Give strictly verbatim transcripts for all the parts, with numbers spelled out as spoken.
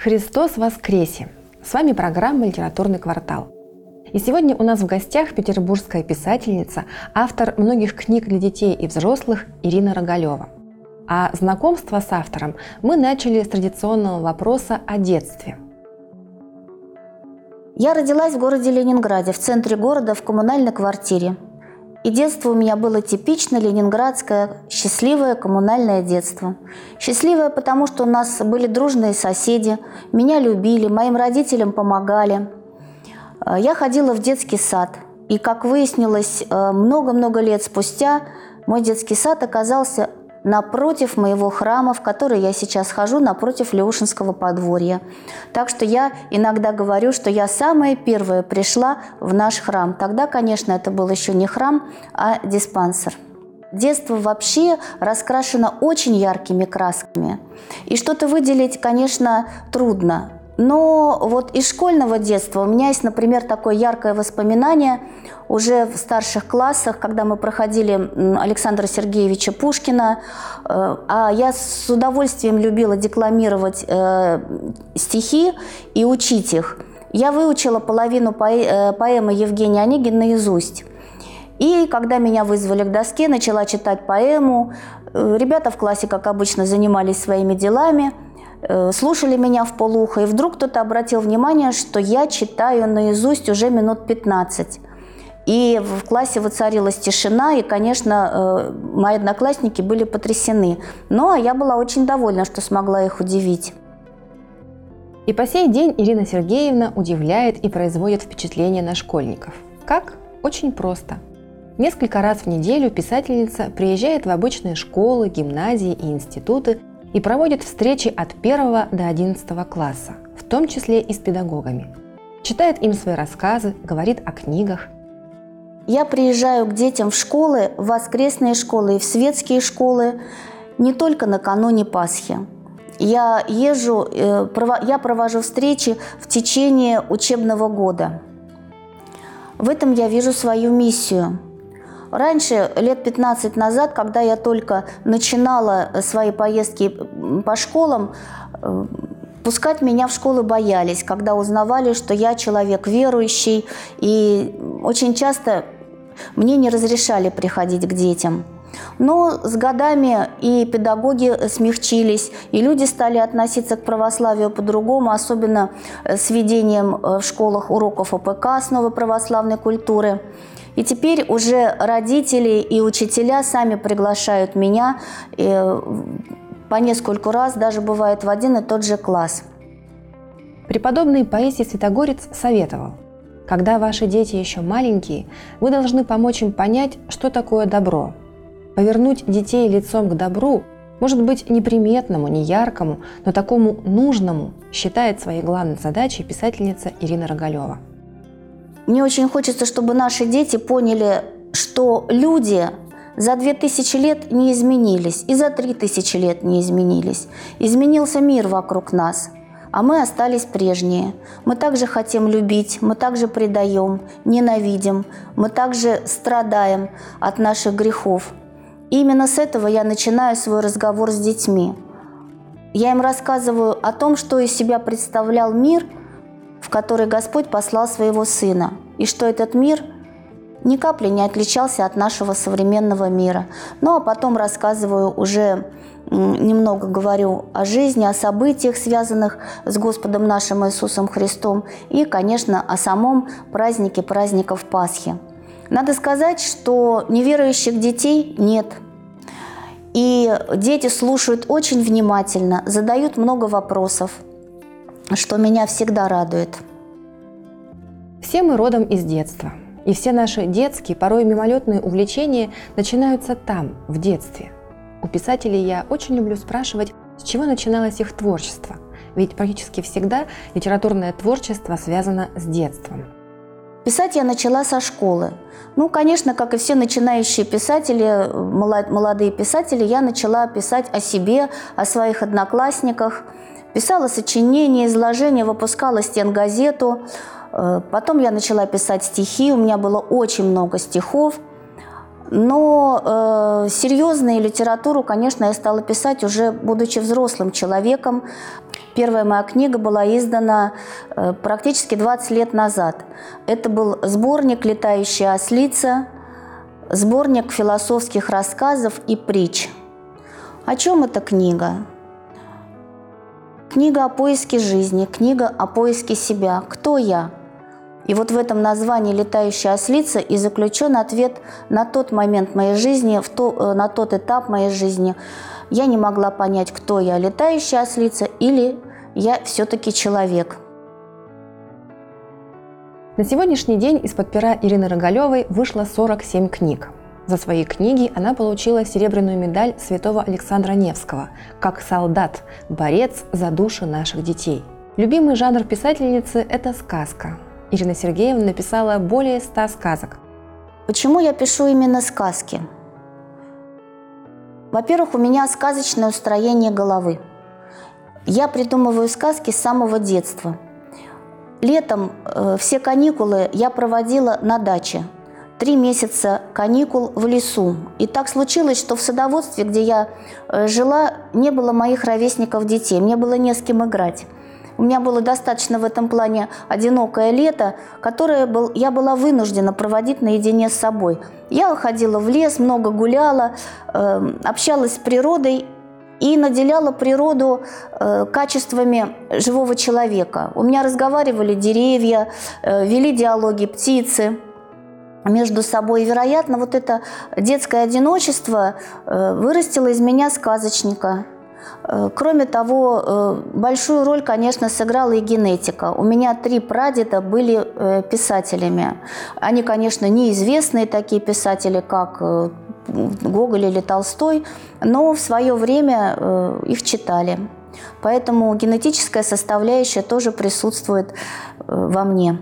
Христос воскресе! С вами программа «Литературный квартал». И сегодня у нас в гостях петербургская писательница, автор многих книг для детей и взрослых Ирина Рогалева. А знакомство с автором мы начали с традиционного вопроса о детстве. Я родилась в городе Ленинграде, в центре города, в коммунальной квартире. И детство у меня было типично ленинградское, счастливое коммунальное детство. Счастливое, потому что у нас были дружные соседи, меня любили, моим родителям помогали. Я ходила в детский сад. И, как выяснилось, много-много лет спустя мой детский сад оказался напротив моего храма, в который я сейчас хожу, напротив Леушинского подворья. Так что я иногда говорю, что я самая первая пришла в наш храм. Тогда, конечно, это был еще не храм, а диспансер. Детство вообще раскрашено очень яркими красками. И что-то выделить, конечно, трудно. Но вот из школьного детства у меня есть, например, такое яркое воспоминание уже в старших классах, когда мы проходили Александра Сергеевича Пушкина, а я с удовольствием любила декламировать стихи и учить их. Я выучила половину поэмы Евгения Онегина наизусть. И когда меня вызвали к доске, начала читать поэму. Ребята в классе, как обычно, занимались своими делами, слушали меня вполуха, и вдруг кто-то обратил внимание, что я читаю наизусть уже минут пятнадцать. И в классе воцарилась тишина, и, конечно, мои одноклассники были потрясены. Но я была очень довольна, что смогла их удивить. И по сей день Ирина Сергеевна удивляет и производит впечатление на школьников. Как? Очень просто. Несколько раз в неделю писательница приезжает в обычные школы, гимназии и институты и проводит встречи от первого до одиннадцатого класса, в том числе и с педагогами. Читает им свои рассказы, говорит о книгах. Я приезжаю к детям в школы, в воскресные школы и в светские школы не только накануне Пасхи. Я езжу, я провожу встречи в течение учебного года. В этом я вижу свою миссию. Раньше, лет пятнадцать назад, когда я только начинала свои поездки по школам, пускать меня в школы боялись, когда узнавали, что я человек верующий, и очень часто мне не разрешали приходить к детям. Но с годами и педагоги смягчились, и люди стали относиться к православию по-другому, особенно с ведением в школах уроков ОПК «Основы православной культуры». И теперь уже родители и учителя сами приглашают меня по нескольку раз, даже бывает в один и тот же класс. Преподобный Паисий Святогорец советовал: когда ваши дети еще маленькие, вы должны помочь им понять, что такое добро. Повернуть детей лицом к добру, может быть, неприметному, неяркому, но такому нужному, считает своей главной задачей писательница Ирина Рогалева. Мне очень хочется, чтобы наши дети поняли, что люди за две тысячи лет не изменились, и за три тысячи лет не изменились. Изменился мир вокруг нас, а мы остались прежние. Мы также хотим любить, мы также предаем, ненавидим, мы также страдаем от наших грехов. И именно с этого я начинаю свой разговор с детьми. Я им рассказываю о том, что из себя представлял мир, в который Господь послал своего Сына, и что этот мир ни капли не отличался от нашего современного мира. Ну а потом рассказываю уже, немного говорю о жизни, о событиях, связанных с Господом нашим Иисусом Христом, и, конечно, о самом празднике праздников Пасхи. Надо сказать, что неверующих детей нет. И дети слушают очень внимательно, задают много вопросов, что меня всегда радует. Все мы родом из детства. И все наши детские, порой мимолетные увлечения начинаются там, в детстве. У писателей я очень люблю спрашивать, с чего начиналось их творчество. Ведь практически всегда литературное творчество связано с детством. Писать я начала со школы. Ну, конечно, как и все начинающие писатели, молодые писатели, я начала писать о себе, о своих одноклассниках. Писала сочинения, изложения, выпускала стенгазету. Потом я начала писать стихи, у меня было очень много стихов. Но э, серьезную литературу, конечно, я стала писать уже будучи взрослым человеком. Первая моя книга была издана э, практически двадцать лет назад. Это был сборник «Летающая ослица», сборник философских рассказов и притч. О чем эта книга? Книга о поиске жизни, книга о поиске себя. Кто я? И вот в этом названии «Летающая ослица» и заключен ответ на тот момент моей жизни, в то, на тот этап моей жизни. Я не могла понять, кто я, летающая ослица или я все-таки человек. На сегодняшний день из-под пера Ирины Рогалевой вышло сорок семь книг. За свои книги она получила серебряную медаль святого Александра Невского как солдат, борец за души наших детей. Любимый жанр писательницы – это сказка. Ирина Сергеевна написала более ста сказок. Почему я пишу именно сказки? Во-первых, у меня сказочное устроение головы. Я придумываю сказки с самого детства. Летом э, все каникулы я проводила на даче. Три месяца каникул в лесу. И так случилось, что в садоводстве, где я э, жила, не было моих ровесников детей. Мне было не с кем играть. У меня было достаточно в этом плане одинокое лето, которое был, я была вынуждена проводить наедине с собой. Я ходила в лес, много гуляла, э, общалась с природой и наделяла природу э, качествами живого человека. У меня разговаривали деревья, э, вели диалоги птицы между собой. И, вероятно, вот это детское одиночество э, вырастило из меня сказочника. Кроме того, большую роль, конечно, сыграла и генетика. У меня три прадеда были писателями. Они, конечно, неизвестные такие писатели, как Гоголь или Толстой, но в свое время их читали. Поэтому генетическая составляющая тоже присутствует во мне.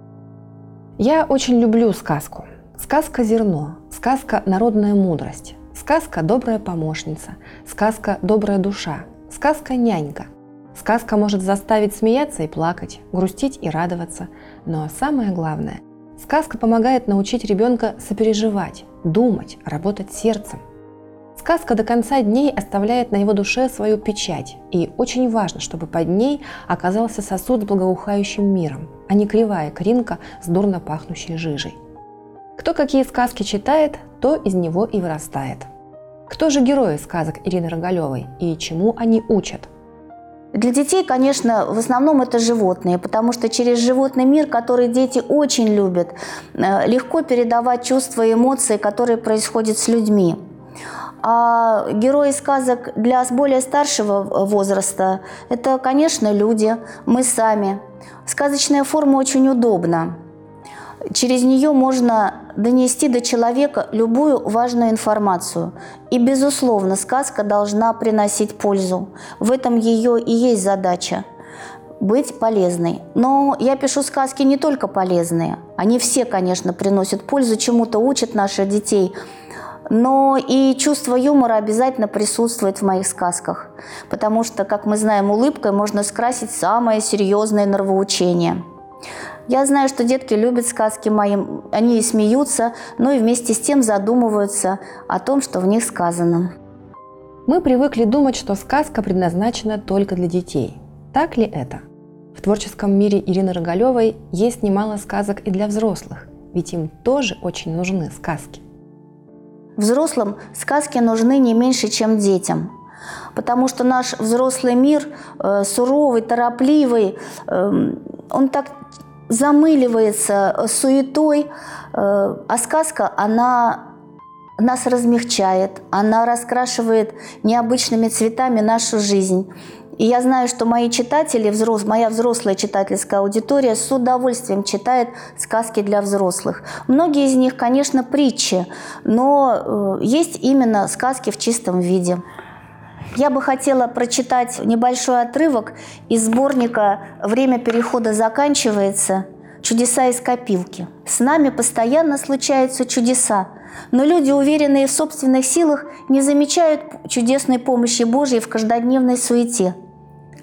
Я очень люблю сказку. Сказка «Зерно», сказка «Народная мудрость». Сказка «Добрая помощница», сказка «Добрая душа», сказка «Нянька». Сказка может заставить смеяться и плакать, грустить и радоваться. Но самое главное, сказка помогает научить ребенка сопереживать, думать, работать сердцем. Сказка до конца дней оставляет на его душе свою печать, и очень важно, чтобы под ней оказался сосуд с благоухающим миром, а не кривая кринка с дурно пахнущей жижей. Кто какие сказки читает, то из него и вырастает. Кто же герои сказок Ирины Рогалевой и чему они учат? Для детей, конечно, в основном это животные, потому что через животный мир, который дети очень любят, легко передавать чувства и эмоции, которые происходят с людьми. А герои сказок для более старшего возраста – это, конечно, люди, мы сами. Сказочная форма очень удобна. Через нее можно донести до человека любую важную информацию. И, безусловно, сказка должна приносить пользу. В этом ее и есть задача – быть полезной. Но я пишу сказки не только полезные. Они все, конечно, приносят пользу, чему-то учат наших детей. Но и чувство юмора обязательно присутствует в моих сказках. Потому что, как мы знаем, улыбкой можно скрасить самое серьезное нравоучение. Я знаю, что детки любят сказки мои, они и смеются, но и вместе с тем задумываются о том, что в них сказано. Мы привыкли думать, что сказка предназначена только для детей. Так ли это? В творческом мире Ирины Рогалевой есть немало сказок и для взрослых, ведь им тоже очень нужны сказки. Взрослым сказки нужны не меньше, чем детям. Потому что наш взрослый мир э, суровый, торопливый, э, он так замыливается суетой, э, а сказка, она нас размягчает, она раскрашивает необычными цветами нашу жизнь. И я знаю, что мои читатели, взрос, моя взрослая читательская аудитория с удовольствием читает сказки для взрослых. Многие из них, конечно, притчи, но э, есть именно сказки в чистом виде. Я бы хотела прочитать небольшой отрывок из сборника «Время перехода заканчивается. Чудеса из копилки». С нами постоянно случаются чудеса, но люди, уверенные в собственных силах, не замечают чудесной помощи Божьей в каждодневной суете.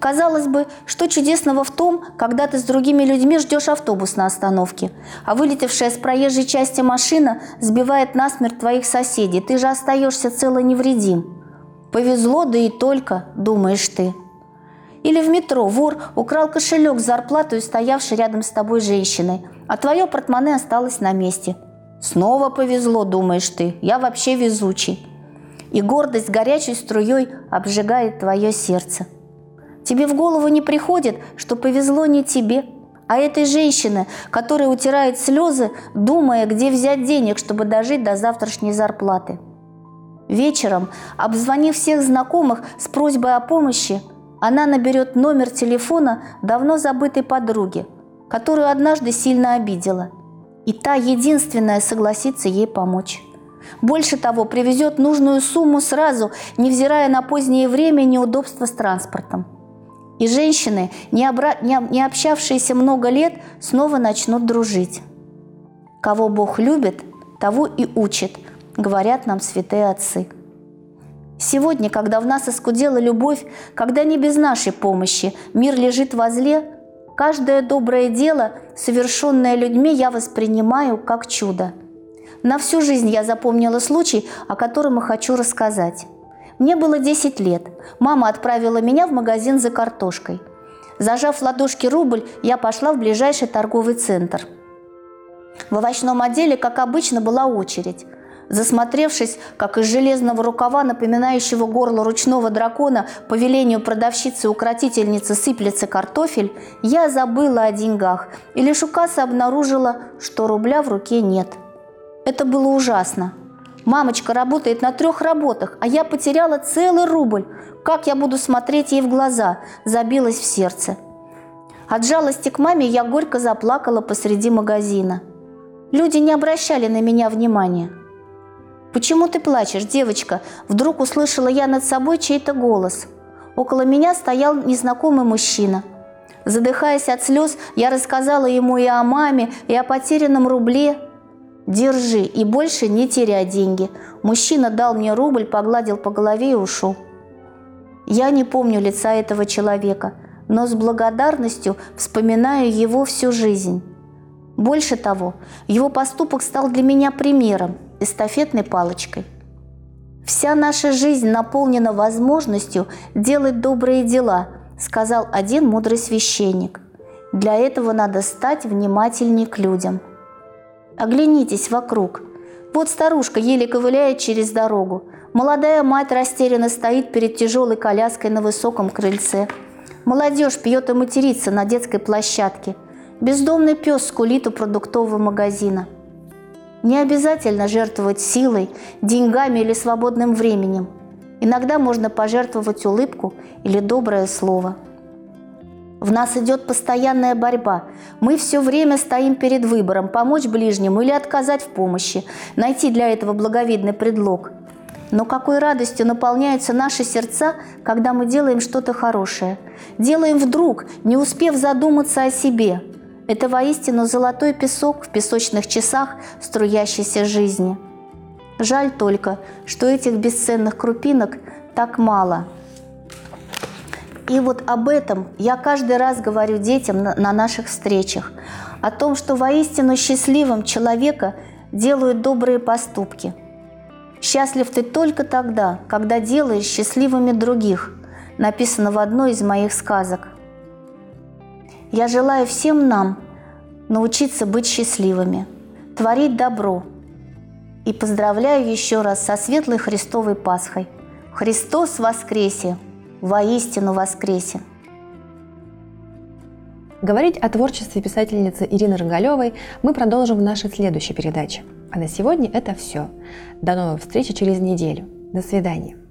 Казалось бы, что чудесного в том, когда ты с другими людьми ждешь автобус на остановке, а вылетевшая с проезжей части машина сбивает насмерть твоих соседей, ты же остаешься цел и невредим. Повезло, да и только, думаешь ты. Или в метро вор украл кошелек с зарплатой, стоявшей рядом с тобой женщиной, а твое портмоне осталось на месте. Снова повезло, думаешь ты, я вообще везучий. И гордость горячей струей обжигает твое сердце. Тебе в голову не приходит, что повезло не тебе, а этой женщине, которая утирает слезы, думая, где взять денег, чтобы дожить до завтрашней зарплаты. Вечером, обзвонив всех знакомых с просьбой о помощи, она наберет номер телефона давно забытой подруги, которую однажды сильно обидела. И та единственная согласится ей помочь. Больше того, привезет нужную сумму сразу, невзирая на позднее время и неудобства с транспортом. И женщины, не, обра... не, не общавшиеся много лет, снова начнут дружить. Кого Бог любит, того и учит, говорят нам святые отцы. Сегодня, когда в нас оскудела любовь, когда не без нашей помощи мир лежит возле, каждое доброе дело, совершенное людьми, я воспринимаю как чудо. На всю жизнь я запомнила случай, о котором и хочу рассказать. Мне было десять лет. Мама отправила меня в магазин за картошкой. Зажав в ладошки рубль, я пошла в ближайший торговый центр. В овощном отделе, как обычно, была очередь. Засмотревшись, как из железного рукава, напоминающего горло ручного дракона, по велению продавщицы-укротительницы сыплется картофель, я забыла о деньгах и лишь у кассы обнаружила, что рубля в руке нет. Это было ужасно. Мамочка работает на трех работах, а я потеряла целый рубль. Как я буду смотреть ей в глаза? Забилось в сердце. От жалости к маме я горько заплакала посреди магазина. Люди не обращали на меня внимания. «Почему ты плачешь, девочка?» Вдруг услышала я над собой чей-то голос. Около меня стоял незнакомый мужчина. Задыхаясь от слез, я рассказала ему и о маме, и о потерянном рубле. «Держи и больше не теряй деньги». Мужчина дал мне рубль, погладил по голове и ушел. Я не помню лица этого человека, но с благодарностью вспоминаю его всю жизнь. Больше того, его поступок стал для меня примером, эстафетной палочкой. «Вся наша жизнь наполнена возможностью делать добрые дела», сказал один мудрый священник. «Для этого надо стать внимательней к людям». Оглянитесь вокруг. Вот старушка еле ковыляет через дорогу. Молодая мать растерянно стоит перед тяжелой коляской на высоком крыльце. Молодежь пьет и матерится на детской площадке. Бездомный пес скулит у продуктового магазина. Не обязательно жертвовать силой, деньгами или свободным временем. Иногда можно пожертвовать улыбку или доброе слово. В нас идет постоянная борьба. Мы все время стоим перед выбором – помочь ближнему или отказать в помощи, найти для этого благовидный предлог. Но какой радостью наполняются наши сердца, когда мы делаем что-то хорошее. Делаем вдруг, не успев задуматься о себе. Это воистину золотой песок в песочных часах струящейся жизни. Жаль только, что этих бесценных крупинок так мало. И вот об этом я каждый раз говорю детям на, на наших встречах. О том, что воистину счастливым человека делают добрые поступки. «Счастлив ты только тогда, когда делаешь счастливыми других», написано в одной из моих сказок. Я желаю всем нам научиться быть счастливыми, творить добро. И поздравляю еще раз со светлой Христовой Пасхой. Христос воскресе! Воистину воскресе! Говорить о творчестве писательницы Ирины Рогалевой мы продолжим в нашей следующей передаче. А на сегодня это все. До новых встреч через неделю. До свидания.